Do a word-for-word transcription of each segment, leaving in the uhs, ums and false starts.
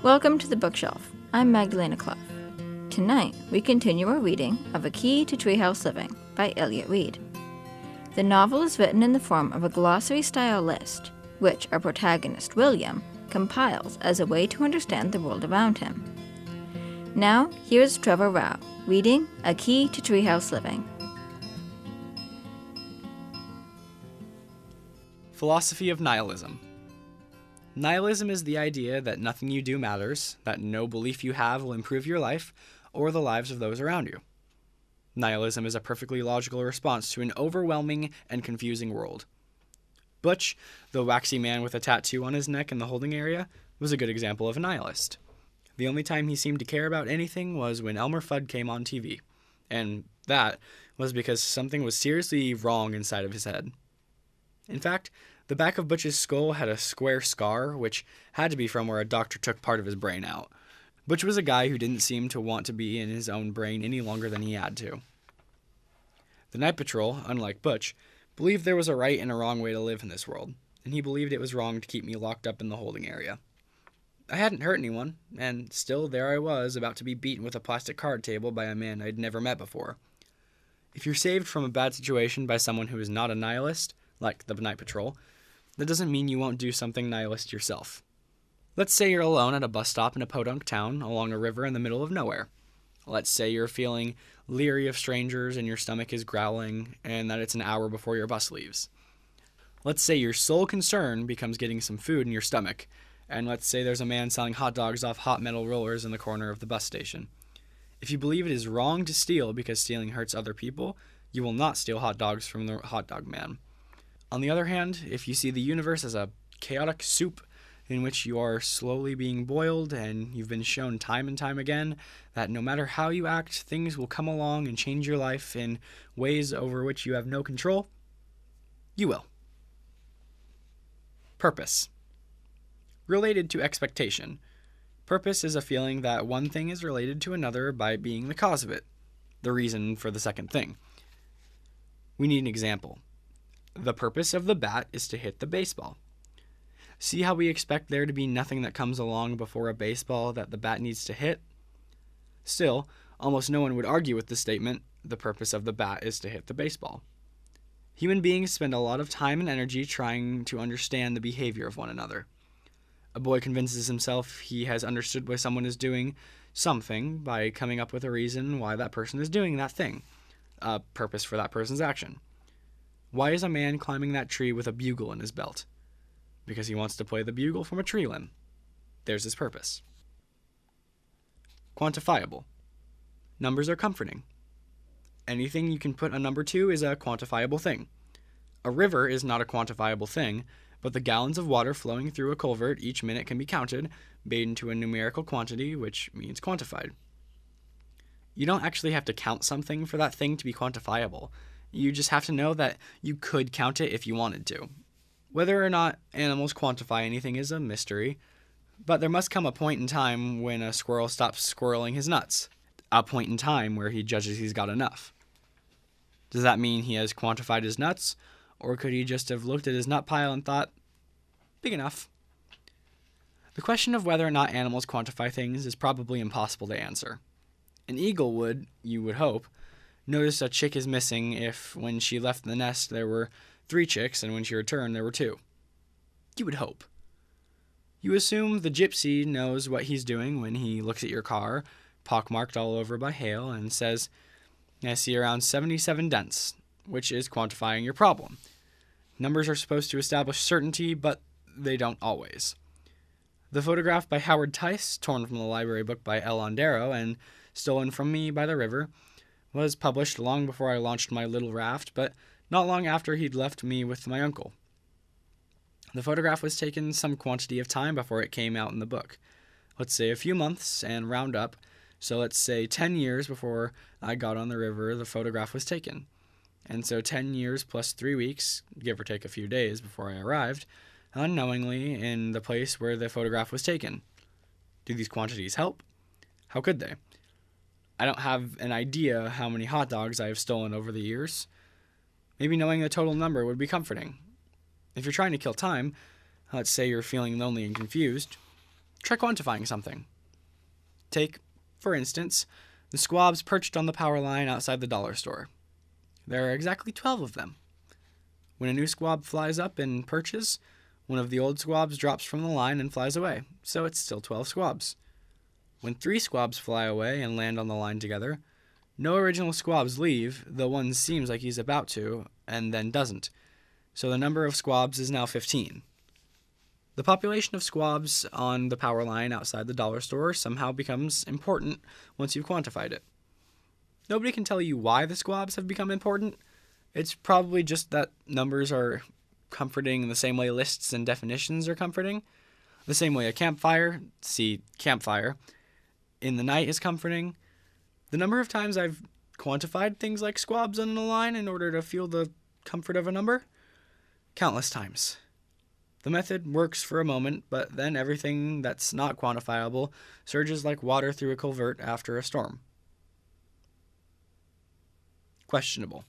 Welcome to the Bookshelf. I'm Magdalena Clough. Tonight, we continue our reading of A Key to Treehouse Living by Elliott Reid. The novel is written in the form of a glossary-style list, which our protagonist, William, compiles as a way to understand the world around him. Now, here's Trevor Rao, reading A Key to Treehouse Living. Philosophy of Nihilism. Nihilism is the idea that nothing you do matters, that no belief you have will improve your life or the lives of those around you. Nihilism is a perfectly logical response to an overwhelming and confusing world. Butch, the waxy man with a tattoo on his neck in the holding area, was a good example of a nihilist. The only time he seemed to care about anything was when Elmer Fudd came on T V, and that was because something was seriously wrong inside of his head. In fact, the back of Butch's skull had a square scar, which had to be from where a doctor took part of his brain out. Butch was a guy who didn't seem to want to be in his own brain any longer than he had to. The Night Patrol, unlike Butch, believed there was a right and a wrong way to live in this world, and he believed it was wrong to keep me locked up in the holding area. I hadn't hurt anyone, and still there I was, about to be beaten with a plastic card table by a man I'd never met before. If you're saved from a bad situation by someone who is not a nihilist, like the Night Patrol, that doesn't mean you won't do something nihilist yourself. Let's say you're alone at a bus stop in a podunk town along a river in the middle of nowhere. Let's say you're feeling leery of strangers and your stomach is growling and that it's an hour before your bus leaves. Let's say your sole concern becomes getting some food in your stomach, and let's say there's a man selling hot dogs off hot metal rollers in the corner of the bus station. If you believe it is wrong to steal because stealing hurts other people, you will not steal hot dogs from the hot dog man. On the other hand, if you see the universe as a chaotic soup in which you are slowly being boiled and you've been shown time and time again that no matter how you act, things will come along and change your life in ways over which you have no control, you will. Purpose. Related to expectation. Purpose is a feeling that one thing is related to another by being the cause of it, the reason for the second thing. We need an example. The purpose of the bat is to hit the baseball. See how we expect there to be nothing that comes along before a baseball that the bat needs to hit? Still, almost no one would argue with the statement, the purpose of the bat is to hit the baseball. Human beings spend a lot of time and energy trying to understand the behavior of one another. A boy convinces himself he has understood why someone is doing something by coming up with a reason why that person is doing that thing, a purpose for that person's action. Why is a man climbing that tree with a bugle in his belt? Because he wants to play the bugle from a tree limb. There's his purpose. Quantifiable. Numbers are comforting. Anything you can put a number to is a quantifiable thing. A river is not a quantifiable thing, but the gallons of water flowing through a culvert each minute can be counted, made into a numerical quantity, which means quantified. You don't actually have to count something for that thing to be quantifiable. You just have to know that you could count it if you wanted to. Whether or not animals quantify anything is a mystery, but there must come a point in time when a squirrel stops squirreling his nuts, a point in time where he judges he's got enough. Does that mean he has quantified his nuts, or could he just have looked at his nut pile and thought, big enough? The question of whether or not animals quantify things is probably impossible to answer. An eagle would, you would hope, notice a chick is missing if, when she left the nest, there were three chicks, and when she returned, there were two. You would hope. You assume the gypsy knows what he's doing when he looks at your car, pockmarked all over by hail, and says, I see around seventy-seven dents, which is quantifying your problem. Numbers are supposed to establish certainty, but they don't always. The photograph by Howard Tice, torn from the library book by El Ondero and stolen from me by the river, was published long before I launched my little raft, but not long after he'd left me with my uncle. The photograph was taken some quantity of time before it came out in the book. Let's say a few months and round up, so let's say ten years before I got on the river the photograph was taken. And so ten years plus three weeks, give or take a few days before I arrived, unknowingly in the place where the photograph was taken. Do these quantities help? How could they? I don't have an idea how many hot dogs I have stolen over the years. Maybe knowing the total number would be comforting. If you're trying to kill time, let's say you're feeling lonely and confused, Try quantifying something. Take, for instance, the squabs perched on the power line outside the dollar store. There are exactly twelve of them. When a new squab flies up and perches, one of the old squabs drops from the line and flies away, so it's still twelve squabs. When three squabs fly away and land on the line together, no original squabs leave, though one seems like he's about to, and then doesn't. So the number of squabs is now fifteen. The population of squabs on the power line outside the dollar store somehow becomes important once you've quantified it. Nobody can tell you why the squabs have become important. It's probably just that numbers are comforting in the same way lists and definitions are comforting. The same way a campfire, see campfire, in the night is comforting. The number of times I've quantified things like squabs on the line in order to feel the comfort of a number? Countless times. The method works for a moment, but then everything that's not quantifiable surges like water through a culvert after a storm. Questionable.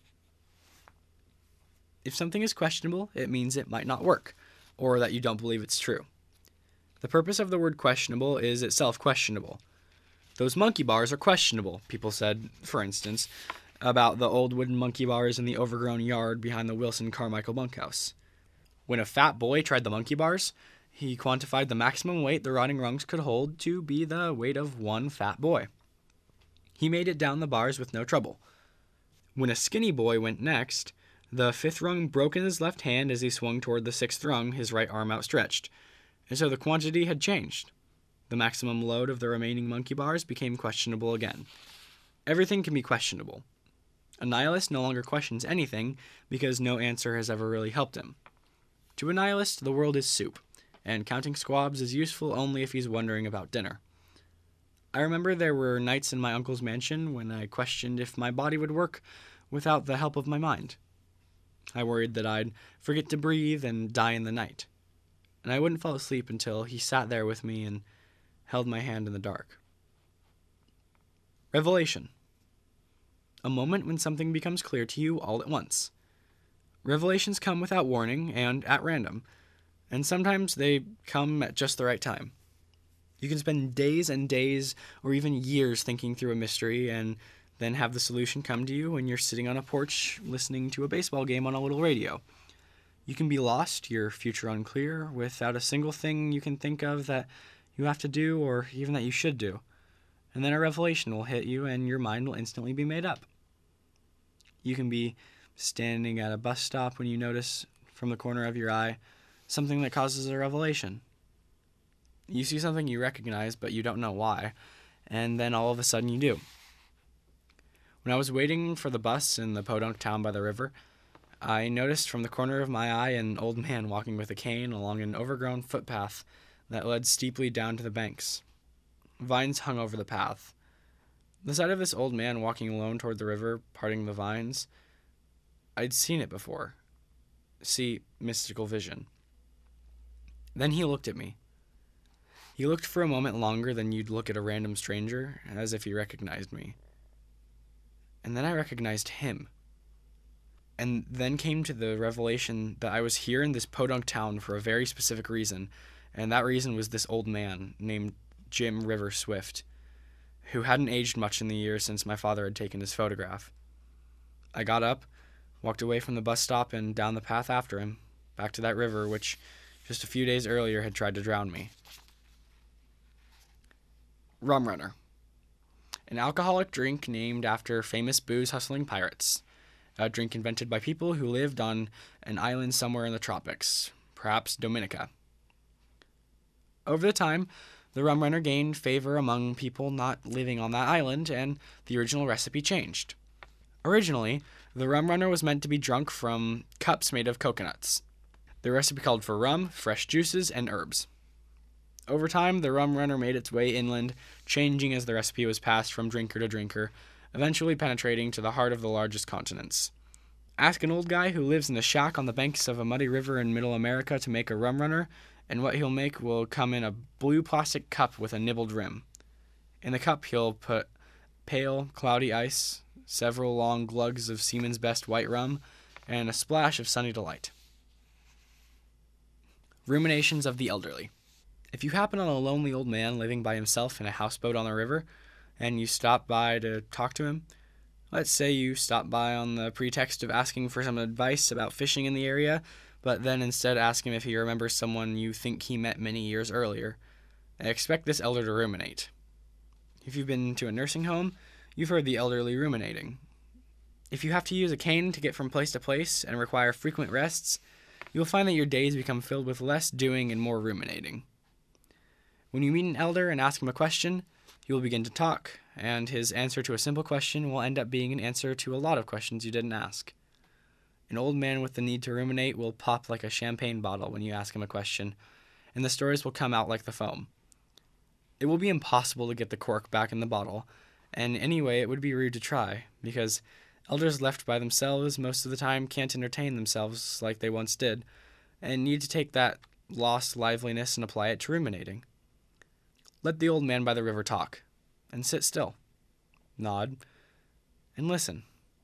If something is questionable, it means it might not work, or that you don't believe it's true. The purpose of the word questionable is itself questionable. Those monkey bars are questionable, people said, for instance, about the old wooden monkey bars in the overgrown yard behind the Wilson Carmichael bunkhouse. When a fat boy tried the monkey bars, he quantified the maximum weight the rotting rungs could hold to be the weight of one fat boy. He made it down the bars with no trouble. When a skinny boy went next, the fifth rung broke in his left hand as he swung toward the sixth rung, his right arm outstretched, and so the quantity had changed. The maximum load of the remaining monkey bars became questionable again. Everything can be questionable. A nihilist no longer questions anything because no answer has ever really helped him. To a nihilist, the world is soup, and counting squabs is useful only if he's wondering about dinner. I remember there were nights in my uncle's mansion when I questioned if my body would work without the help of my mind. I worried that I'd forget to breathe and die in the night, and I wouldn't fall asleep until he sat there with me and held my hand in the dark. Revelation. A moment when something becomes clear to you all at once. Revelations come without warning and at random, and sometimes they come at just the right time. You can spend days and days or even years thinking through a mystery and then have the solution come to you when you're sitting on a porch listening to a baseball game on a little radio. You can be lost, your future unclear, without a single thing you can think of that you have to do or even that you should do. And then a revelation will hit you and your mind will instantly be made up. You can be standing at a bus stop when you notice from the corner of your eye something that causes a revelation. You see something you recognize, but you don't know why, and then all of a sudden you do. When I was waiting for the bus in the podunk town by the river, I noticed from the corner of my eye an old man walking with a cane along an overgrown footpath that led steeply down to the banks. Vines hung over the path. The sight of this old man walking alone toward the river, parting the vines, I'd seen it before. See, mystical vision. Then he looked at me. He looked for a moment longer than you'd look at a random stranger, as if he recognized me. And then I recognized him. And then came to the revelation that I was here in this podunk town for a very specific reason, and that reason was this old man named Jim River Swift, who hadn't aged much in the years since my father had taken his photograph. I got up, walked away from the bus stop and down the path after him, back to that river which just a few days earlier had tried to drown me. Rum Runner. An alcoholic drink named after famous booze-hustling pirates. A drink invented by people who lived on an island somewhere in the tropics, perhaps Dominica. Over the time, the Rum Runner gained favor among people not living on that island, and the original recipe changed. Originally, the Rum Runner was meant to be drunk from cups made of coconuts. The recipe called for rum, fresh juices, and herbs. Over time, the Rum Runner made its way inland, changing as the recipe was passed from drinker to drinker, eventually penetrating to the heart of the largest continents. Ask an old guy who lives in a shack on the banks of a muddy river in Middle America to make a Rum Runner, and what he'll make will come in a blue plastic cup with a nibbled rim. In the cup, he'll put pale, cloudy ice, several long glugs of Seaman's Best white rum, and a splash of Sunny Delight. Ruminations of the Elderly. If you happen on a lonely old man living by himself in a houseboat on the river, and you stop by to talk to him, let's say you stop by on the pretext of asking for some advice about fishing in the area, but then instead ask him if he remembers someone you think he met many years earlier, expect this elder to ruminate. If you've been to a nursing home, you've heard the elderly ruminating. If you have to use a cane to get from place to place and require frequent rests, you will find that your days become filled with less doing and more ruminating. When you meet an elder and ask him a question, he will begin to talk, and his answer to a simple question will end up being an answer to a lot of questions you didn't ask. An old man with the need to ruminate will pop like a champagne bottle when you ask him a question, and the stories will come out like the foam. It will be impossible to get the cork back in the bottle, and anyway it would be rude to try, because elders left by themselves most of the time can't entertain themselves like they once did, and need to take that lost liveliness and apply it to ruminating. Let the old man by the river talk, and sit still, nod, and listen.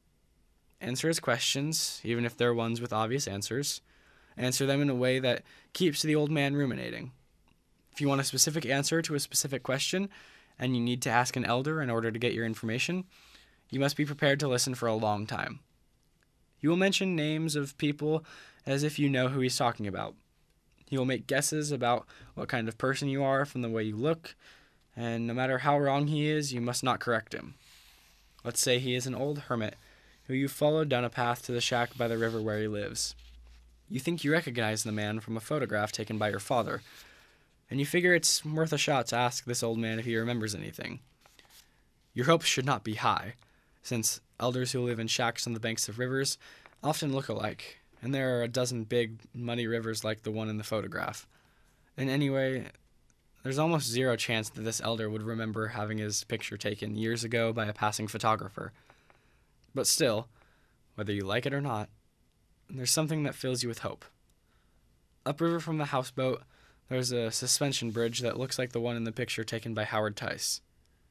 Answer his questions, even if they're ones with obvious answers. Answer them in a way that keeps the old man ruminating. If you want a specific answer to a specific question, and you need to ask an elder in order to get your information, you must be prepared to listen for a long time. He will mention names of people as if you know who he's talking about. He will make guesses about what kind of person you are from the way you look, and no matter how wrong he is, you must not correct him. Let's say he is an old hermit who you followed down a path to the shack by the river where he lives. You think you recognize the man from a photograph taken by your father, and you figure it's worth a shot to ask this old man if he remembers anything. Your hopes should not be high, since elders who live in shacks on the banks of rivers often look alike, and there are a dozen big, muddy rivers like the one in the photograph. And anyway, there's almost zero chance that this elder would remember having his picture taken years ago by a passing photographer. But still, whether you like it or not, there's something that fills you with hope. Upriver from the houseboat, there's a suspension bridge that looks like the one in the picture taken by Howard Tice.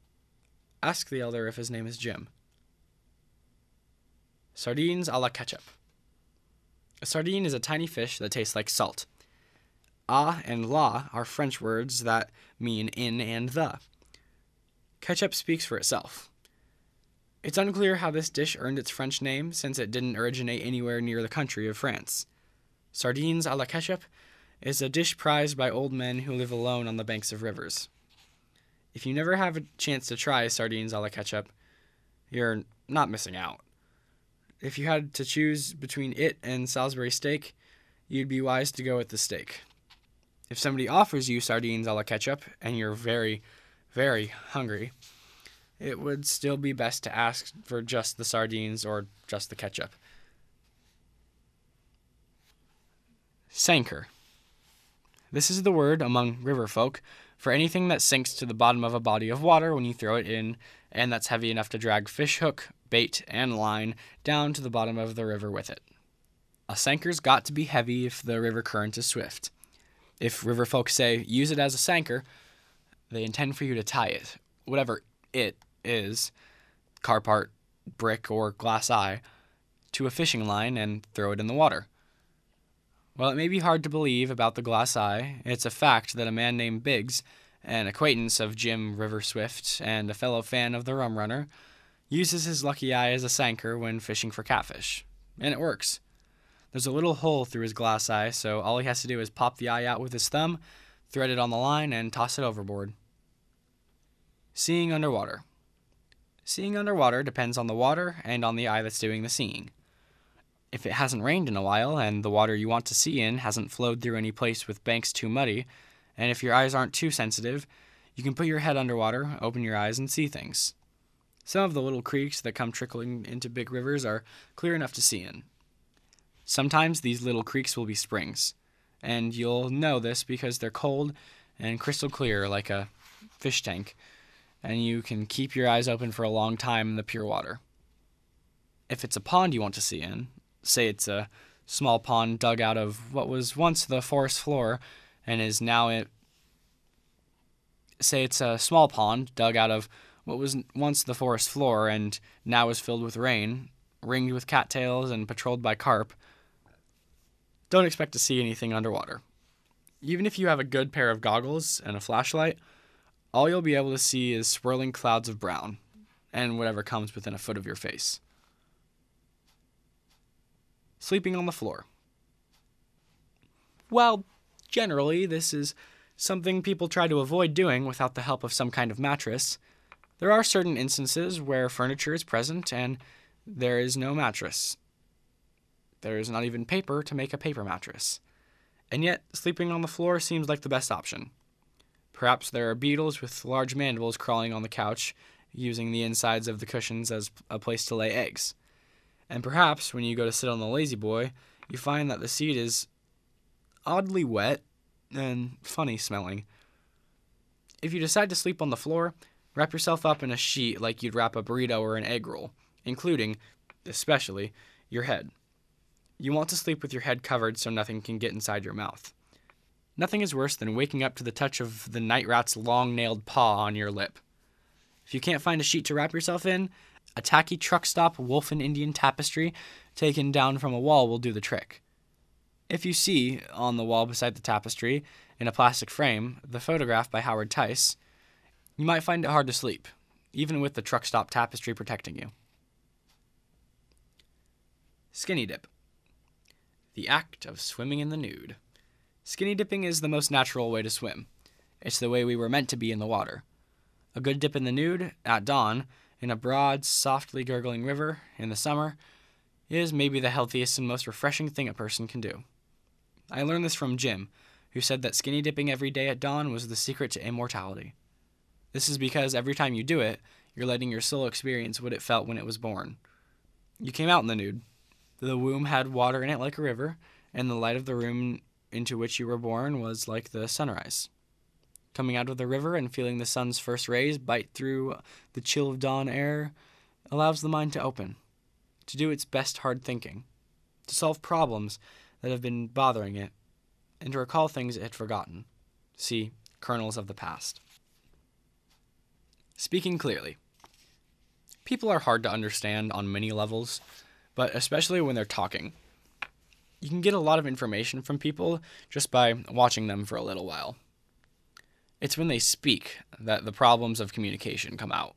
Ask the elder if his name is Jim. Sardines a la ketchup. A sardine is a tiny fish that tastes like salt. A and la are French words that mean in and the. Ketchup speaks for itself. It's unclear how this dish earned its French name, since it didn't originate anywhere near the country of France. Sardines a la ketchup is a dish prized by old men who live alone on the banks of rivers. If you never have a chance to try sardines a la ketchup, you're not missing out. If you had to choose between it and Salisbury steak, you'd be wise to go with the steak. If somebody offers you sardines a la ketchup and you're very, very hungry, it would still be best to ask for just the sardines or just the ketchup. Sanker. This is the word among river folk for anything that sinks to the bottom of a body of water when you throw it in, and that's heavy enough to drag fish hook, bait, and line down to the bottom of the river with it. A sanker's got to be heavy if the river current is swift. If river folk say, use it as a sanker, they intend for you to tie it, whatever it is, car part, brick, or glass eye, to a fishing line and throw it in the water. While it may be hard to believe about the glass eye, it's a fact that a man named Biggs, an acquaintance of Jim River Swift and a fellow fan of the Rum Runner, uses his lucky eye as a sanker when fishing for catfish. And it works. There's a little hole through his glass eye, so all he has to do is pop the eye out with his thumb, thread it on the line, and toss it overboard. Seeing underwater. Seeing underwater depends on the water and on the eye that's doing the seeing. If it hasn't rained in a while and the water you want to see in hasn't flowed through any place with banks too muddy, and if your eyes aren't too sensitive, you can put your head underwater, open your eyes, and see things. Some of the little creeks that come trickling into big rivers are clear enough to see in. Sometimes these little creeks will be springs, and you'll know this because they're cold and crystal clear like a fish tank, and you can keep your eyes open for a long time in the pure water. If it's a pond you want to see in, say it's a small pond dug out of what was once the forest floor and is now it. Say it's a small pond dug out of what was once the forest floor and now is filled with rain, ringed with cattails and patrolled by carp. Don't expect to see anything underwater. Even if you have a good pair of goggles and a flashlight, all you'll be able to see is swirling clouds of brown and whatever comes within a foot of your face. Sleeping on the floor. While generally this is something people try to avoid doing without the help of some kind of mattress, there are certain instances where furniture is present and there is no mattress. There is not even paper to make a paper mattress. And yet, sleeping on the floor seems like the best option. Perhaps there are beetles with large mandibles crawling on the couch, using the insides of the cushions as a place to lay eggs. And perhaps, when you go to sit on the lazy boy, you find that the seat is oddly wet and funny smelling. If you decide to sleep on the floor, wrap yourself up in a sheet like you'd wrap a burrito or an egg roll, including, especially, your head. You want to sleep with your head covered so nothing can get inside your mouth. Nothing is worse than waking up to the touch of the night rat's long-nailed paw on your lip. If you can't find a sheet to wrap yourself in, a tacky truck stop wolf and Indian tapestry taken down from a wall will do the trick. If you see, on the wall beside the tapestry, in a plastic frame, the photograph by Howard Tice, you might find it hard to sleep, even with the truck stop tapestry protecting you. Skinny dip. The act of swimming in the nude. Skinny dipping is the most natural way to swim. It's the way we were meant to be in the water. A good dip in the nude, at dawn, in a broad, softly gurgling river, in the summer, is maybe the healthiest and most refreshing thing a person can do. I learned this from Jim, who said that skinny dipping every day at dawn was the secret to immortality. This is because every time you do it, you're letting your soul experience what it felt when it was born. You came out in the nude. The womb had water in it like a river, and the light of the room into which you were born was like the sunrise. Coming out of the river and feeling the sun's first rays bite through the chill of dawn air allows the mind to open, to do its best hard thinking, to solve problems that have been bothering it, and to recall things it had forgotten. See, kernels of the past. Speaking clearly. People are hard to understand on many levels, but especially when they're talking. You can get a lot of information from people just by watching them for a little while. It's when they speak that the problems of communication come out.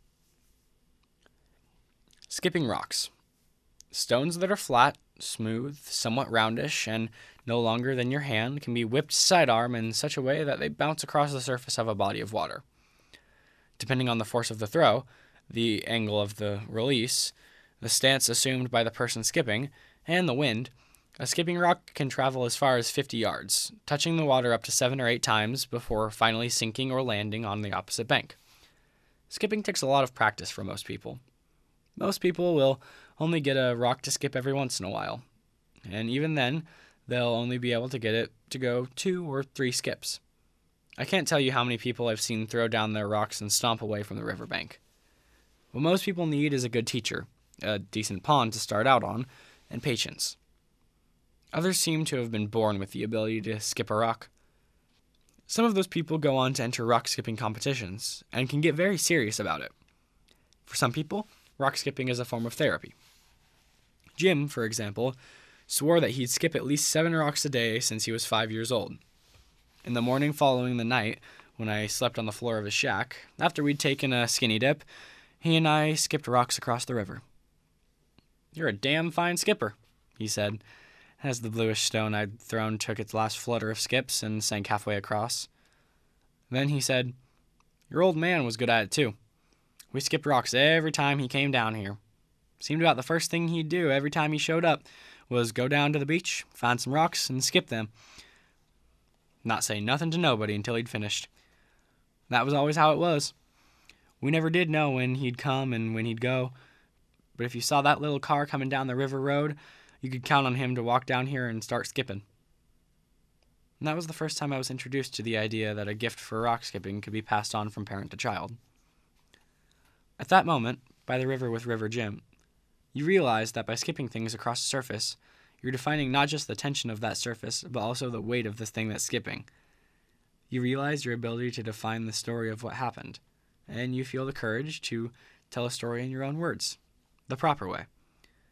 Skipping rocks. Stones that are flat, smooth, somewhat roundish, and no longer than your hand can be whipped sidearm in such a way that they bounce across the surface of a body of water. Depending on the force of the throw, the angle of the release, the stance assumed by the person skipping, and the wind, a skipping rock can travel as far as fifty yards, touching the water up to seven or eight times before finally sinking or landing on the opposite bank. Skipping takes a lot of practice for most people. Most people will only get a rock to skip every once in a while, and even then, they'll only be able to get it to go two or three skips. I can't tell you how many people I've seen throw down their rocks and stomp away from the riverbank. What most people need is a good teacher, a decent pond to start out on, and patience. Others seem to have been born with the ability to skip a rock. Some of those people go on to enter rock skipping competitions and can get very serious about it. For some people, rock skipping is a form of therapy. Jim, for example, swore that he'd skip at least seven rocks a day since he was five years old. In the morning following the night, when I slept on the floor of his shack, after we'd taken a skinny dip, he and I skipped rocks across the river. "You're a damn fine skipper," he said, as the bluish stone I'd thrown took its last flutter of skips and sank halfway across. Then he said, "Your old man was good at it too. We skipped rocks every time he came down here. Seemed about the first thing he'd do every time he showed up was go down to the beach, find some rocks, and skip them. Not say nothing to nobody until he'd finished. That was always how it was. We never did know when he'd come and when he'd go, but if you saw that little car coming down the river road, you could count on him to walk down here and start skipping." And that was the first time I was introduced to the idea that a gift for rock skipping could be passed on from parent to child. At that moment, by the river with River Jim, you realize that by skipping things across the surface, you're defining not just the tension of that surface, but also the weight of the thing that's skipping. You realize your ability to define the story of what happened, and you feel the courage to tell a story in your own words, the proper way,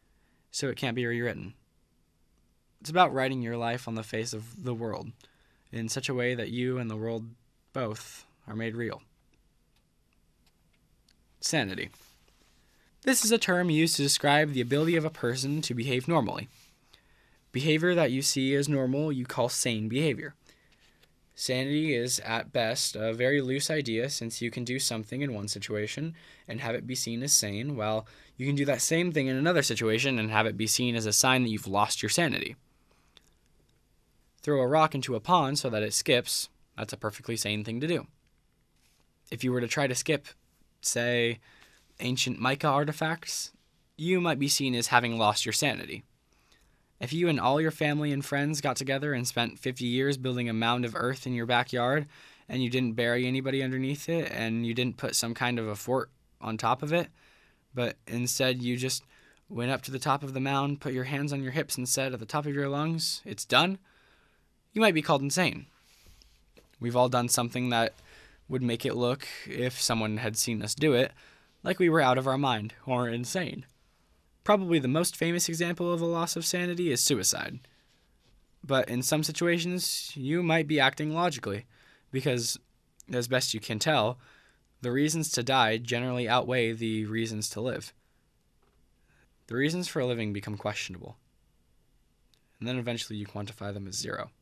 so it can't be rewritten. It's about writing your life on the face of the world, in such a way that you and the world both are made real. Sanity. This is a term used to describe the ability of a person to behave normally. Behavior that you see as normal you call sane behavior. Sanity is, at best, a very loose idea, since you can do something in one situation and have it be seen as sane, while you can do that same thing in another situation and have it be seen as a sign that you've lost your sanity. Throw a rock into a pond so that it skips, that's a perfectly sane thing to do. If you were to try to skip, say, ancient mica artifacts, you might be seen as having lost your sanity. If you and all your family and friends got together and spent fifty years building a mound of earth in your backyard, and you didn't bury anybody underneath it, and you didn't put some kind of a fort on top of it, but instead you just went up to the top of the mound, put your hands on your hips, and said at the top of your lungs, "It's done," you might be called insane. We've all done something that would make it look, if someone had seen us do it, like we were out of our mind or insane. Probably the most famous example of a loss of sanity is suicide. But in some situations, you might be acting logically, because, as best you can tell, the reasons to die generally outweigh the reasons to live. The reasons for living become questionable, and then eventually you quantify them as zero.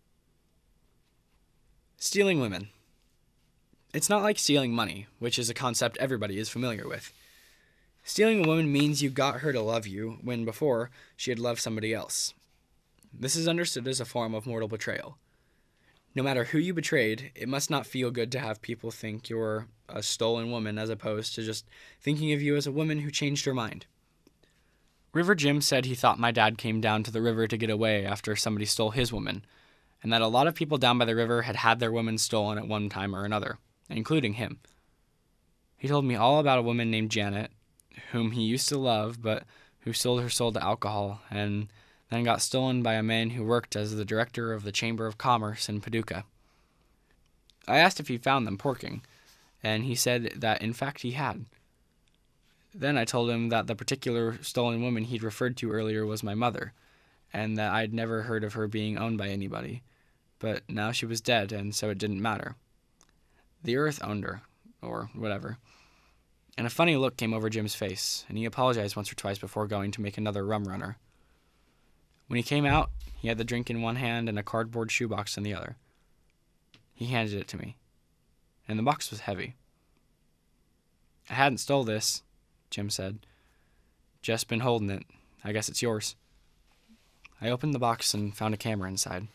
Stealing women. It's not like stealing money, which is a concept everybody is familiar with. Stealing a woman means you got her to love you when before she had loved somebody else. This is understood as a form of mortal betrayal. No matter who you betrayed, it must not feel good to have people think you're a stolen woman as opposed to just thinking of you as a woman who changed her mind. River Jim said he thought my dad came down to the river to get away after somebody stole his woman, and that a lot of people down by the river had had their women stolen at one time or another, including him. He told me all about a woman named Janet, whom he used to love, but who sold her soul to alcohol, and then got stolen by a man who worked as the director of the Chamber of Commerce in Paducah. I asked if he found them porking, and he said that in fact he had. Then I told him that the particular stolen woman he'd referred to earlier was my mother, and that I'd never heard of her being owned by anybody, but now she was dead, and so it didn't matter. The earth owned her, or whatever. And a funny look came over Jim's face, and he apologized once or twice before going to make another rum runner. When he came out, he had the drink in one hand and a cardboard shoebox in the other. He handed it to me, and the box was heavy. "I hadn't stole this," Jim said. "Just been holding it. I guess it's yours." I opened the box and found a camera inside.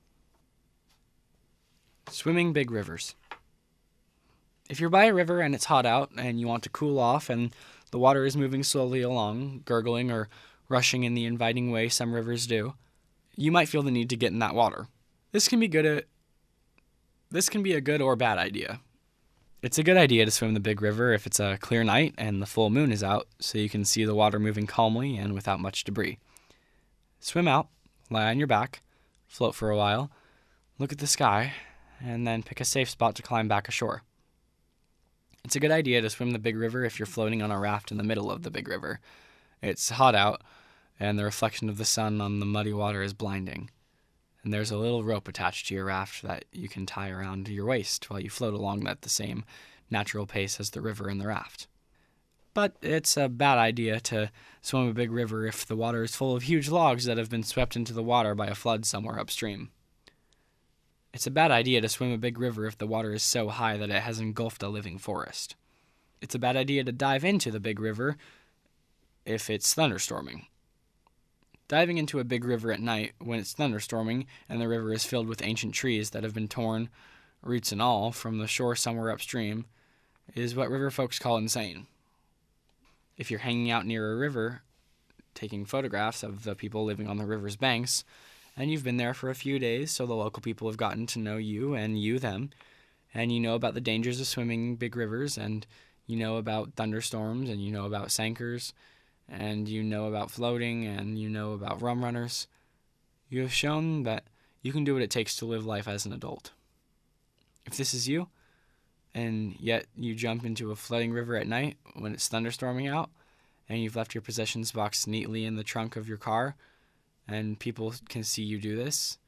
Swimming big rivers. If you're by a river and it's hot out and you want to cool off and the water is moving slowly along, gurgling or rushing in the inviting way some rivers do, you might feel the need to get in that water. This can be good at, this can be a good or bad idea. It's a good idea to swim the big river if it's a clear night and the full moon is out, so you can see the water moving calmly and without much debris. Swim out, lie on your back, float for a while, look at the sky, and then pick a safe spot to climb back ashore. It's a good idea to swim the big river if you're floating on a raft in the middle of the big river. It's hot out, and the reflection of the sun on the muddy water is blinding. And there's a little rope attached to your raft that you can tie around your waist while you float along at the same natural pace as the river and the raft. But it's a bad idea to swim a big river if the water is full of huge logs that have been swept into the water by a flood somewhere upstream. It's a bad idea to swim a big river if the water is so high that it has engulfed a living forest. It's a bad idea to dive into the big river if it's thunderstorming. Diving into a big river at night when it's thunderstorming and the river is filled with ancient trees that have been torn, roots and all, from the shore somewhere upstream is what river folks call insane. If you're hanging out near a river, taking photographs of the people living on the river's banks, and you've been there for a few days, so the local people have gotten to know you and you them, and you know about the dangers of swimming big rivers, and you know about thunderstorms, and you know about sankers, and you know about floating, and you know about rum runners. You have shown that you can do what it takes to live life as an adult. If this is you, and yet you jump into a flooding river at night when it's thunderstorming out, and you've left your possessions boxed neatly in the trunk of your car, and people can see you do this,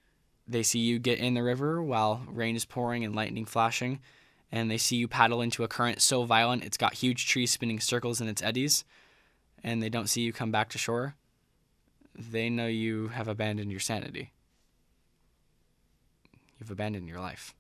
They see you get in the river while rain is pouring and lightning flashing, and they see you paddle into a current so violent it's got huge trees spinning circles in its eddies, and they don't see you come back to shore. They know you have abandoned your sanity. You've abandoned your life.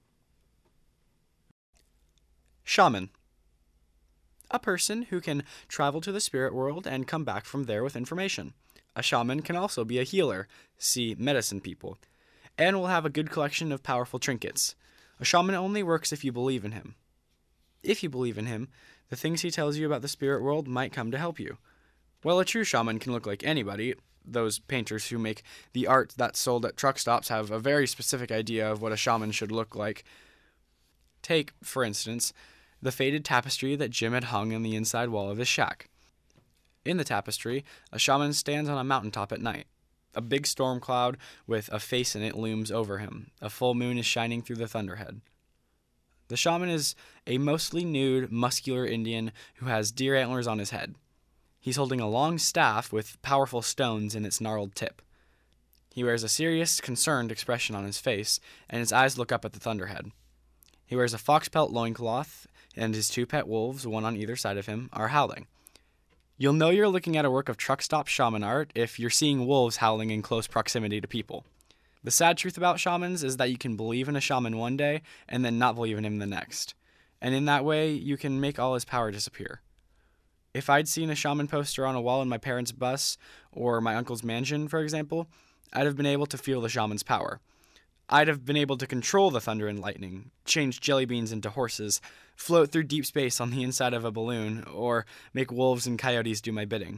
Shaman. A person who can travel to the spirit world and come back from there with information. A shaman can also be a healer, see medicine people, and will have a good collection of powerful trinkets. A shaman only works if you believe in him. If you believe in him, the things he tells you about the spirit world might come to help you. While a true shaman can look like anybody, those painters who make the art that's sold at truck stops have a very specific idea of what a shaman should look like. Take, for instance, the faded tapestry that Jim had hung on the inside wall of his shack. In the tapestry, a shaman stands on a mountaintop at night. A big storm cloud with a face in it looms over him. A full moon is shining through the thunderhead. The shaman is a mostly nude, muscular Indian who has deer antlers on his head. He's holding a long staff with powerful stones in its gnarled tip. He wears a serious, concerned expression on his face, and his eyes look up at the thunderhead. He wears a fox pelt loincloth, and his two pet wolves, one on either side of him, are howling. You'll know you're looking at a work of truck stop shaman art if you're seeing wolves howling in close proximity to people. The sad truth about shamans is that you can believe in a shaman one day and then not believe in him the next. And in that way, you can make all his power disappear. If I'd seen a shaman poster on a wall in my parents' bus or my uncle's mansion, for example, I'd have been able to feel the shaman's power. I'd have been able to control the thunder and lightning, change jelly beans into horses, float through deep space on the inside of a balloon, or make wolves and coyotes do my bidding.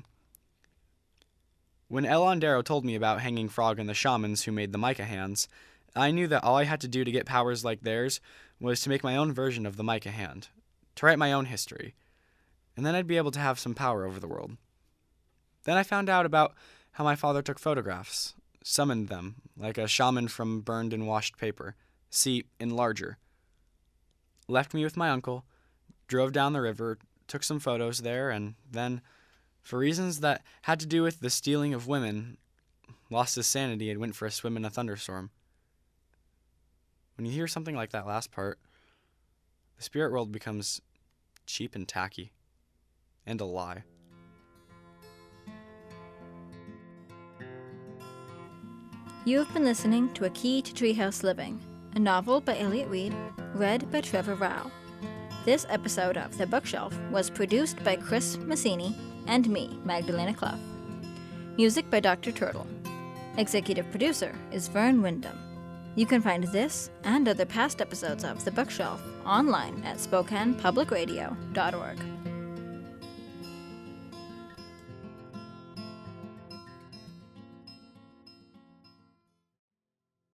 When El Ondero told me about Hanging Frog and the shamans who made the mica hands, I knew that all I had to do to get powers like theirs was to make my own version of the mica hand, to write my own history, and then I'd be able to have some power over the world. Then I found out about how my father took photographs, summoned them, like a shaman from burned and washed paper, see, in larger. Left me with my uncle, drove down the river, took some photos there, and then, for reasons that had to do with the stealing of women, lost his sanity and went for a swim in a thunderstorm. When you hear something like that last part, the spirit world becomes cheap and tacky, and a lie. You have been listening to A Key to Treehouse Living, a novel by Elliott Weed, read by Trevor Rao. This episode of The Bookshelf was produced by Chris Massini and me, Magdalena Clough. Music by Doctor Turtle. Executive producer is Vern Wyndham. You can find this and other past episodes of The Bookshelf online at spokane public radio dot org.